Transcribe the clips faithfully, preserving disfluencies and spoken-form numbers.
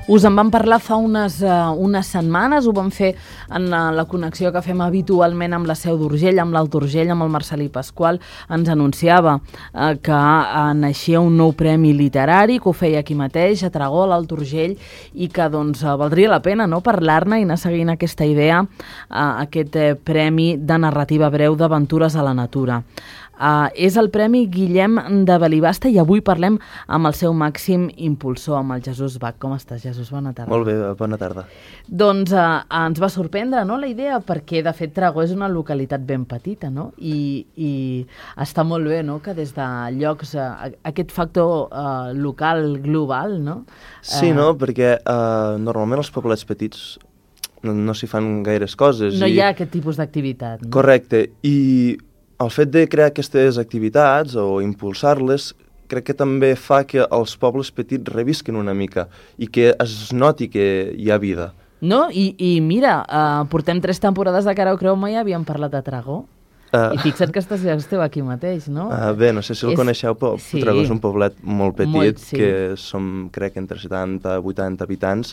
Us en vam parlar fa unes, uh, unes setmanes, ho vam fer en uh, la connexió que fem habitualment amb la Seu d'Urgell, amb l'Alt Urgell, amb el Marcelí Pasqual. Ens anunciava uh, que uh, naixia un nou premi literari, que ho feia aquí mateix, a Tragó, a l'Alt Urgell, i que doncs, uh, valdria la pena no, parlar-ne i anar seguint aquesta idea, uh, aquest uh, premi de narrativa breu d'aventures a la natura. Uh, és el Premi Guillem de Belibasta i avui parlem amb el seu màxim impulsor, amb el Jesús Bach. Com estàs, Jesús? Bona tarda. Molt bé, bona tarda. Doncs uh, ens va sorprendre no, la idea, perquè de fet Tragó és una localitat ben petita, no? I, i està molt bé no? que des de llocs, uh, aquest factor uh, local, global, no? Sí, uh, no? Perquè uh, normalment els poblets petits no, no s'hi fan gaires coses. No i... hi ha aquest tipus d'activitat. No? Correcte, i el fet de crear aquestes activitats o impulsar-les crec que també fa que els pobles petits revisquen una mica i que es noti que hi ha vida. No? I, i mira, uh, portem tres temporades de Cara o Creu, mai havíem parlat de Tragó. Uh, I fixa't que estàs, esteu aquí mateix, no? Uh, bé, no sé si el és... coneixeu, però sí. Tragó és un poblet molt petit, molt, sí. que som, crec, entre setanta i vuitanta habitants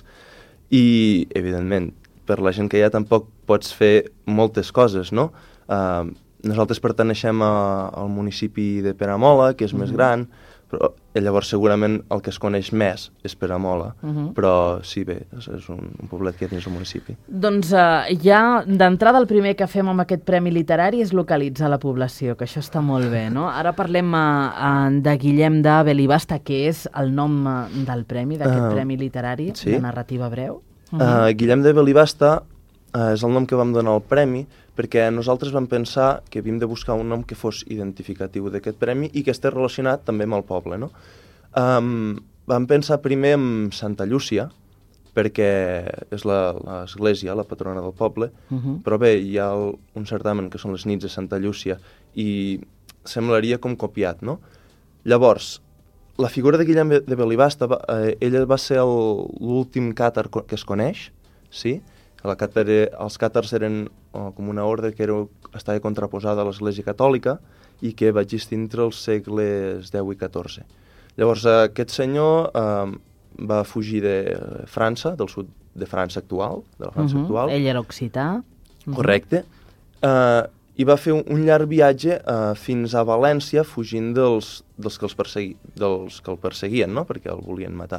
i, evidentment, per la gent que hi ha tampoc pots fer moltes coses, no? Uh, Nosaltres perteneixem a, al municipi de Peramola, que és uh-huh. més gran, però llavors segurament el que es coneix més és Peramola, uh-huh. però sí, bé, és, és un, un poblet que hi ha dins el municipi. Doncs uh, ja d'entrada el primer que fem amb aquest premi literari és localitzar la població, que això està molt bé, no? Ara parlem uh, uh, de Guillem de Belibasta, que és el nom uh, del premi, d'aquest uh, premi literari, sí. de narrativa breu. Uh-huh. Uh, Guillem de Belibasta uh, és el nom que vam donar al premi, perquè nosaltres vam pensar que havíem de buscar un nom que fos identificatiu d'aquest premi i que estés relacionat també amb el poble, no? Um, vam pensar primer en Santa Llúcia, perquè és l'església, la patrona del poble, uh-huh. però bé, hi ha el, un certamen que són les nits de Santa Llúcia i semblaria com copiat, no? Llavors, la figura de Guillem de Belibasta, eh, ella va ser l'últim càtar que es coneix, sí? La càtera, els càtars eren oh, com una ordre que era, estava contraposada a l'Església Catòlica i que va existir entre els segles deu i catorze. Llavors aquest senyor eh, va fugir de França, del sud de França actual, de la França uh-huh. actual. Ell era occità. Uh-huh. Correcte. Eh, I va fer un, un llarg viatge eh, fins a València fugint dels, dels, que els persegui, dels que el perseguien, no? Perquè el volien matar.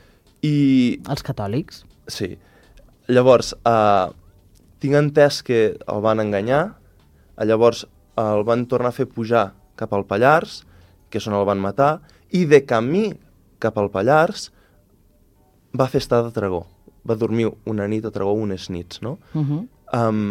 I... Els catòlics? Sí. Llavors, eh, tinc entès que el van enganyar, llavors el van tornar a fer pujar cap al Pallars, que és on el van matar, i de camí cap al Pallars va fer estada a Tragó. Va dormir una nit a Tragó, unes nits, no? Uh-huh. Um,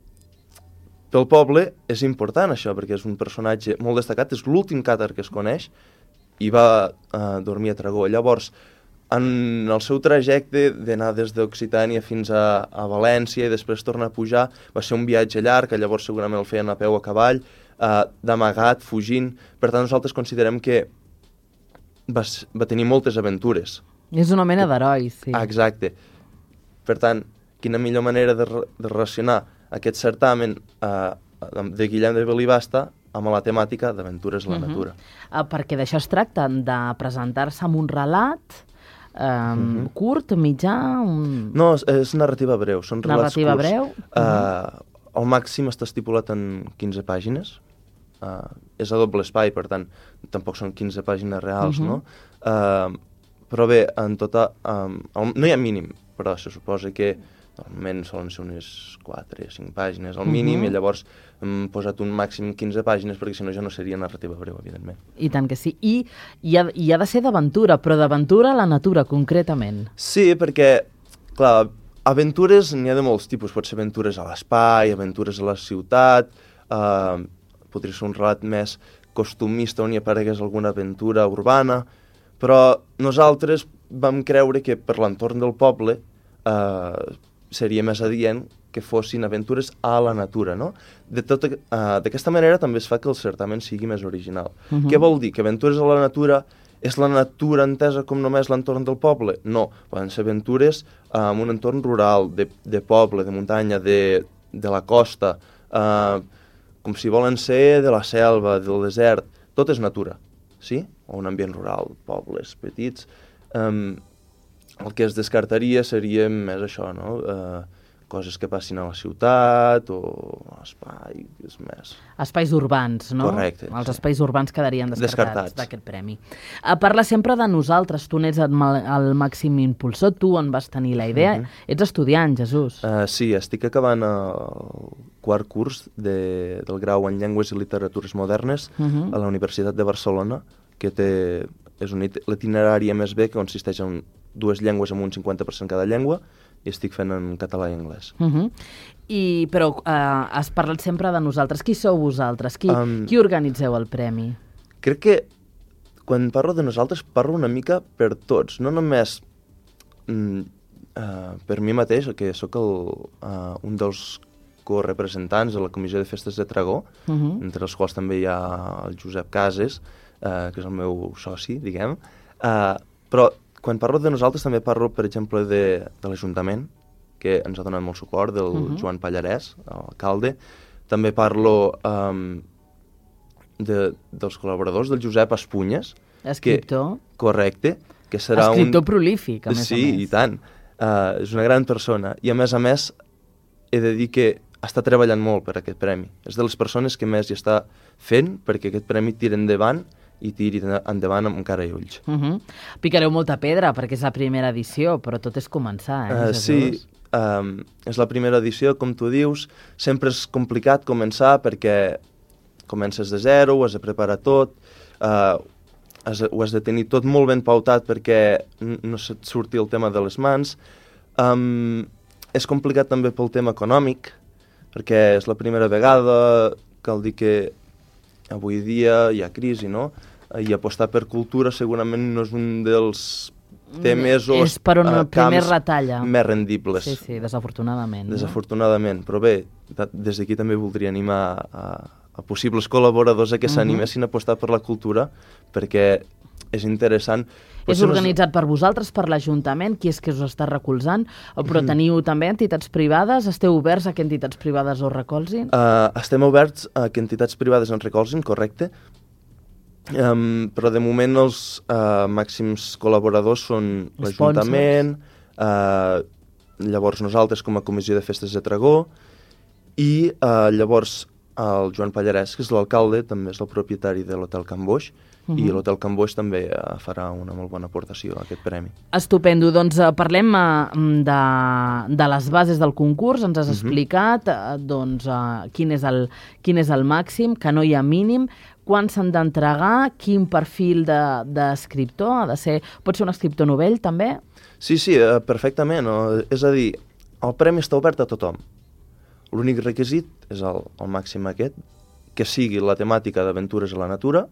pel poble és important això, perquè és un personatge molt destacat, és l'últim càtar que es coneix, i va uh, dormir a Tragó. Llavors, en el seu trajecte d'anar des d'Occitània fins a, a València i després tornar a pujar, va ser un viatge llarg, que llavors segurament el feien a peu a cavall, eh, d'amagat, fugint. Per tant, nosaltres considerem que va, va tenir moltes aventures. És una mena d'heroi, sí. Ah, exacte. Per tant, quina millor manera de, de relacionar aquest certamen eh, de Guillem de Belibasta amb la temàtica d'aventures a la uh-huh. natura. Uh, perquè d'això es tracta, de presentar-se amb un relat... Um, uh-huh. curt, mitjà... Un... No, és, és narrativa breu, són relats narrativa curts. Breu? Uh-huh. Uh, el màxim està estipulat en quinze pàgines, uh, és a doble espai, per tant, tampoc són quinze pàgines reals, uh-huh. no? Uh, però bé, en tota... Um, el, no hi ha mínim, però se suposa que normalment solen ser unes quatre o cinc pàgines al mínim, uh-huh. i llavors hem posat un màxim quinze pàgines, perquè si no ja no seria narrativa breu, evidentment. I tant que sí. I, i, ha, i ha de ser d'aventura, però d'aventura a la natura, concretament. Sí, perquè, clar, aventures n'hi ha de molts tipus. Pot ser aventures a l'espai, aventures a la ciutat, eh, podria ser un relat més costumista on hi aparegués alguna aventura urbana, però nosaltres vam creure que per l'entorn del poble eh, seria més adient que fossin aventures a la natura, no? De tota, uh, d'aquesta manera també es fa que el certamen sigui més original. Uh-huh. Què vol dir? Que aventures a la natura és la natura entesa com només l'entorn del poble? No, poden ser aventures uh, en un entorn rural, de, de poble, de muntanya, de, de la costa, uh, com si volen ser de la selva, del desert, tot és natura, sí? O un ambient rural, pobles petits... Um, el que es descartaria seria més això, no? Eh, coses que passin a la ciutat o espais més... Espais urbans, no? Correcte. Els sí. espais urbans quedarien descartats, Descartats. d'aquest premi. Uh, parla sempre de nosaltres, tu n'ets el, el màxim impulsor, tu on vas tenir la idea. Uh-huh. Ets estudiant, Jesús. Uh, sí, estic acabant el quart curs de, del grau en Llengües i Literatures Modernes uh-huh. a la Universitat de Barcelona, que té, és un l'itinerari M S B que consisteix en dues llengües amb un cinquanta per cent cada llengua, i estic fent en català i anglès. Uh-huh. I, però uh, has parlat sempre de nosaltres. Qui sou vosaltres? Qui, um, qui organitzeu el premi? Crec que quan parlo de nosaltres parlo una mica per tots, no només mm, uh, per mi mateix, que sóc el, uh, un dels corepresentants de la Comissió de Festes de Tragó, uh-huh. entre els quals també hi ha el Josep Cases, uh, que és el meu soci, diguem, uh, però quan parlo de nosaltres també parlo, per exemple, de, de l'Ajuntament, que ens ha donat molt suport, del uh-huh. Joan Pallarès, l'alcalde. També parlo um, de, dels col·laboradors, del Josep Espunyes. Escriptor. Que, correcte. Que serà Escriptor un... prolífic, a més sí, a més. Sí, i tant. Uh, és una gran persona. I a més a més, he de dir que està treballant molt per aquest premi. És de les persones que més hi està fent perquè aquest premi tira endavant i tiri endavant amb cara i ulls. Uh-huh. Picareu molta pedra, perquè és la primera edició, però tot és començar, eh, uh, Jesús? Sí, um, és la primera edició, com tu dius. Sempre és complicat començar perquè comences de zero, ho has de preparar tot, uh, has, ho has de tenir tot molt ben pautat perquè no se't surti el tema de les mans. Um, és complicat també pel tema econòmic, perquè és la primera vegada, cal dir que avui dia hi ha crisi, no? I apostar per cultura segurament no és un dels temes o és per on el primer retalla. Més rendibles. Sí, sí, desafortunadament. Desafortunadament, no? Però bé, des d'aquí també voldria animar a, a possibles col·laboradors a que s'animessin uh-huh. a apostar per la cultura, perquè és interessant. És organitzat per vosaltres, per l'Ajuntament, qui és que us està recolzant, però teniu també entitats privades? Esteu oberts a que entitats privades us recolzin? Uh, estem oberts a que entitats privades ens recolzin, correcte, um, però de moment els uh, màxims col·laboradors són l'Ajuntament, uh, llavors nosaltres com a Comissió de Festes de Tragó, i uh, llavors el Joan Pallarès, que és l'alcalde, també és el propietari de l'Hotel Can Boix, Uh-huh. i l'Hotel Can Boix també uh, farà una molt bona aportació a aquest premi. Estupendo. Doncs uh, parlem uh, de, de les bases del concurs. Ens has uh-huh. explicat uh, doncs, uh, quin, és el, quin és el màxim, que no hi ha mínim, quan s'han d'entregar, quin perfil d'escriptor de, ha de ser... Pot ser un escriptor novell, també? Sí, sí, uh, perfectament. No? És a dir, el premi està obert a tothom. L'únic requisit és el, el màxim aquest, que sigui la temàtica d'aventures a la natura,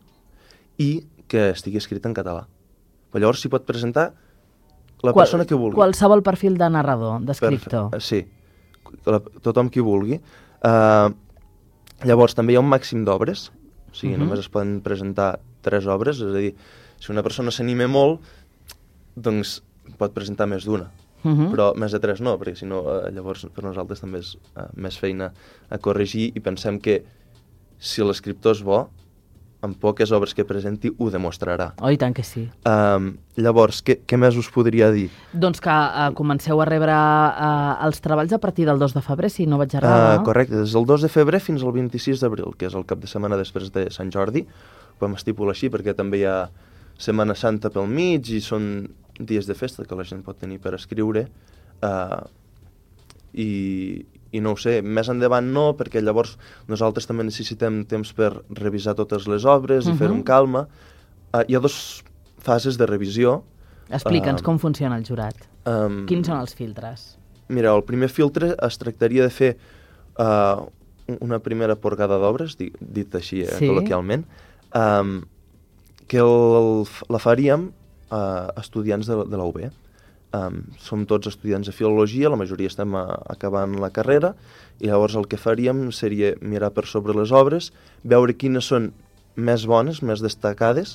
i que estigui escrit en català. Però llavors s'hi pot presentar la Qual, persona que vulgui. Qualsevol perfil de narrador, d'escriptor. Per, sí, la, tothom qui vulgui. Uh, llavors també hi ha un màxim d'obres, o sigui, uh-huh. només es poden presentar tres obres, és a dir, si una persona s'anima molt, doncs pot presentar més d'una. Uh-huh. Però més de tres no, perquè si no, uh, llavors per nosaltres també és uh, més feina a corregir i pensem que si l'escriptor és bo, amb poques obres que presenti ho demostrarà. Oh, i tant que sí. Um, llavors, què, què més us podria dir? Doncs que uh, comenceu a rebre uh, els treballs a partir del dos de febrer, si no vaig errada. Uh, correcte, des del dos de febrer fins al vint-i-sis d'abril, que és el cap de setmana després de Sant Jordi. Ho vam estipular així perquè també hi ha Setmana Santa pel mig i són dies de festa que la gent pot tenir per escriure. Uh, i... I no ho sé, més endavant no, perquè llavors nosaltres també necessitem temps per revisar totes les obres uh-huh. i fer-ho amb calma. Uh, hi ha dues fases de revisió. Explica'ns uh, com funciona el jurat. Um, Quins són els filtres? Mira, el primer filtre es tractaria de fer uh, una primera porgada d'obres, dit, dit així eh, sí. col·loquialment, um, que el, la faríem uh, estudiants de, de la U B. Um, som tots estudiants de filologia, la majoria estem a, acabant la carrera, i llavors el que faríem seria mirar per sobre les obres, veure quines són més bones, més destacades,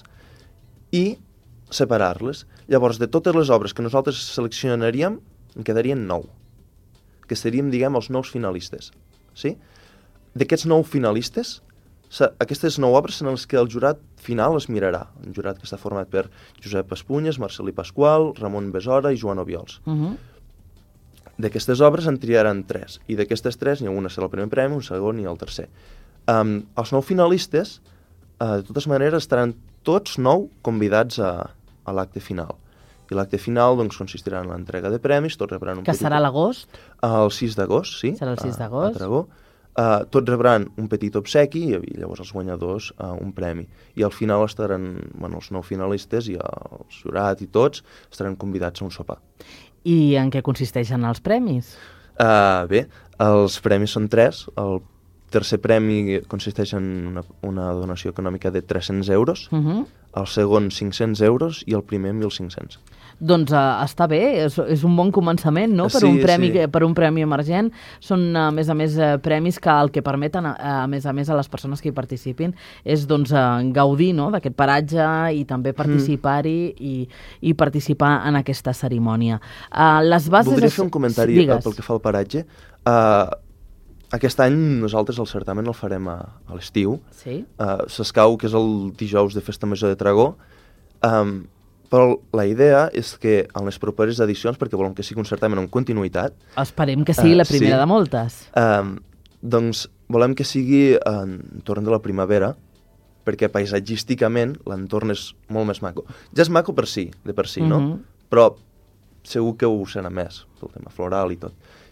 i separar-les. Llavors, de totes les obres que nosaltres seleccionaríem, en quedarien nou, que seríem, diguem, els nous finalistes. Sí? D'aquests nou finalistes, aquestes nou obres són les que el jurat final es mirarà. Un jurat que està format per Josep Espunyes, Marcelí Pasqual, Ramon Besora i Joan Obiols. Uh -huh. D'aquestes obres en triaran tres, i d'aquestes tres n'hi ha una serà el primer premi, un segon i el tercer. Um, els nou finalistes, uh, de totes maneres, estaran tots nou convidats a, a l'acte final. I l'acte final doncs, consistirà en l'entrega de premis, tots rebran un que petit... serà a l'agost? El sis d'agost, sí. Serà el sis a, d'agost. A Dragó. Uh, tots rebran un petit obsequi i, i llavors els guanyadors uh, un premi. I al final estaran, bueno, els nou finalistes i el jurat i tots estaran convidats a un sopar. I en què consisteixen els premis? Uh, bé, els premis són tres. El tercer premi consisteix en una, una donació econòmica de tres-cents euros, uh-huh. el segon cinc-cents euros i el primer mil cinc-cents. Doncs uh, està bé, és, és un bon començament, no?, per, sí, un premi, sí. per un premi emergent. Són, a més a més, uh, premis que el que permeten, uh, a més a més, a les persones que hi participin és doncs, uh, gaudir, no?, d'aquest paratge i també participar-hi mm. i, i participar en aquesta cerimònia. Uh, les bases... Voldria fer un comentari Digues. pel que fa al paratge. Uh, aquest any nosaltres el certamen el farem a, a l'estiu. Sí. Uh, S'escau, que és el dijous de Festa Major de Tragó. Um, Però la idea és que en les properes edicions, perquè volem que sigui un certamen en continuïtat... Esperem que sigui uh, la primera sí, de moltes. Uh, doncs volem que sigui entorn de la primavera, perquè paisatgísticament l'entorn és molt més maco. Ja és maco per si, de per si, no? Uh-huh. Però segur que ho serà més, pel tema floral i tot.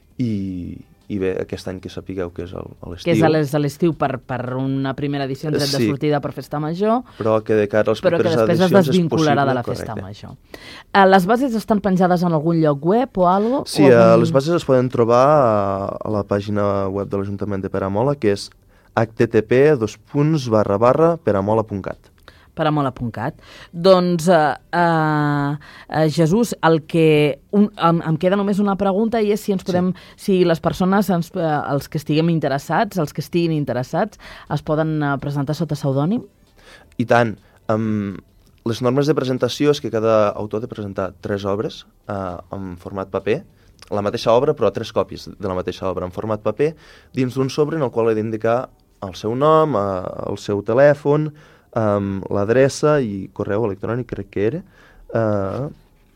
I... I bé, aquest any que sapigueu que és a l'estiu. Que és a l'estiu per, per una primera edició en tret sí, de sortida per Festa Major. Però que de cara a les properes edicions és possible. Però que després es desvincularà de la Festa Major. Uh, les bases estan penjades en algun lloc web o algo? Sí, o algun... uh, les bases es poden trobar a, a la pàgina web de l'Ajuntament de Peramola, que és h t t p dos punts barra barra peramola punt cat. peramola punt cat. Doncs, uh, uh, uh, Jesús, el que un, em, em queda només una pregunta i és si ens podem, sí. si les persones, ens, uh, els que estiguem interessats, els que estiguin interessats, es poden uh, presentar sota pseudònim? I tant. Um, les normes de presentació és que cada autor ha de presentar tres obres uh, en format paper, la mateixa obra, però tres còpies de la mateixa obra en format paper, dins d'un sobre en el qual he d'indicar el seu nom, uh, el seu telèfon, Um, l'adreça i correu electrònic, crec que era. Uh...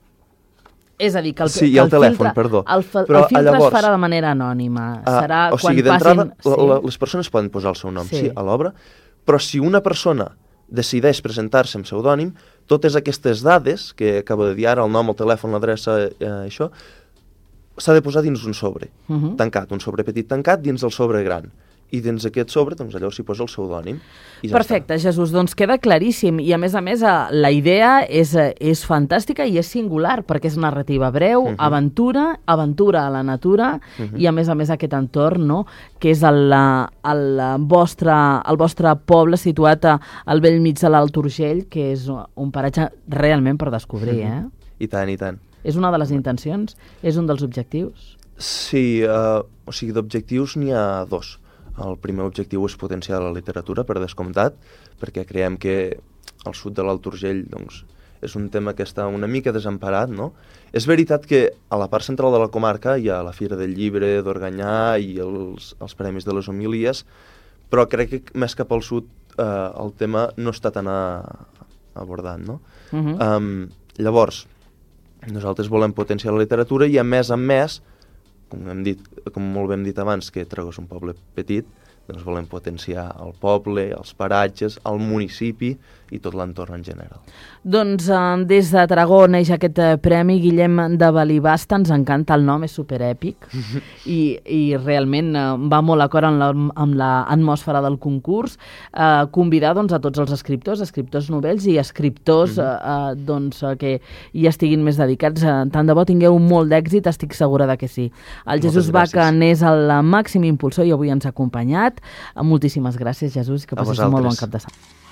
És a dir, que el, sí, que el, el telèfon, filtre, perdó. El, el filtre llavors, es farà de manera anònima. Uh, Serà o quan sigui, d'entrada, passin... Sí. la, les persones poden posar el seu nom, sí, sí a l'obra, però si una persona decideix presentar-se amb pseudònim, totes aquestes dades, que acabo de dir ara, el nom, el telèfon, l'adreça, eh, això, s'ha de posar dins un sobre, uh -huh. tancat, un sobre petit tancat dins del sobre gran. I dins aquest sobre, doncs allò s'hi posa el pseudònim. Ja Perfecte, està. Jesús, doncs queda claríssim. I a més a més, la idea és, és fantàstica i és singular, perquè és narrativa breu, uh -huh. aventura, aventura a la natura, uh -huh. i a més a més aquest entorn, no?, que és el, el, vostre, el vostre poble situat a, al bell mig de l'Alt Urgell, que és un paratge realment per descobrir, uh -huh. eh? I tant, i tant. És una de les intencions? És un dels objectius? Sí, uh, o sigui, d'objectius n'hi ha dos. El primer objectiu és potenciar la literatura, per descomptat, perquè creiem que el sud de l'Alt Urgell doncs, és un tema que està una mica desemparat, no? És veritat que a la part central de la comarca hi ha la Fira del Llibre d'Organyà i els, els Premis de les Homilies, però crec que més cap al sud eh, el tema no està tan a, abordat, no? Uh -huh. um, llavors, nosaltres volem potenciar la literatura i a més a més, com hem dit, com molt bé hem dit abans, que Tragó és un poble petit, doncs volem potenciar el poble, els paratges, el municipi i tot l'entorn en general. Doncs eh, des de Tragó neix aquest eh, premi Guillem de Balibasta, ens encanta el nom, és superèpic i, i realment eh, va molt d'acord amb l'atmosfera del concurs. Eh, convidar doncs, a tots els escriptors, escriptors novells i escriptors eh, eh, doncs, eh, que hi estiguin més dedicats. Eh, tant de bo tingueu molt d'èxit, estic segura de que sí. El Jesús Baca n'és el màxim impulsor i avui ens ha acompanyat. Moltíssimes gràcies, Jesús, que passis un molt bon cap de setmana.